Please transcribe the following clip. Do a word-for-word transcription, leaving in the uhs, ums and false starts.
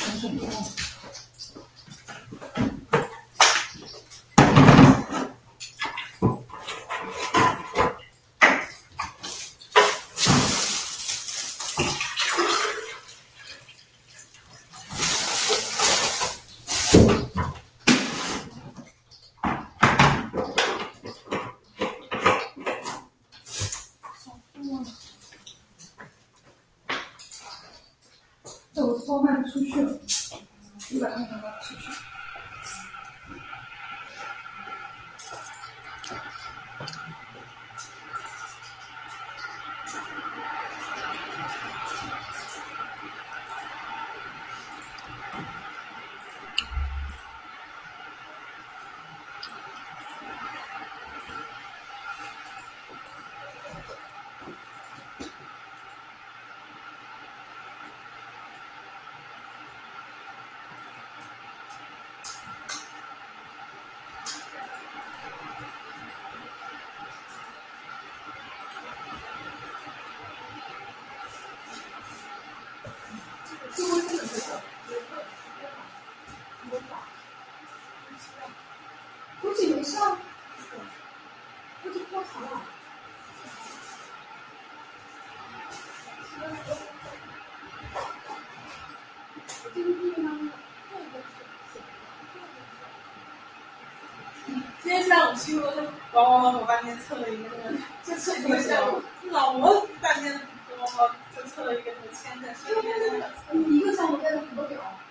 省省力。这我包卖不出去了，一百块钱卖不出去。估计没上，估计破产了。这个地方， 今天下午去我就往往我半天测了一个，就测一个下午，老我半天我就测了一个什么铅的， 你一个下午带了很多表。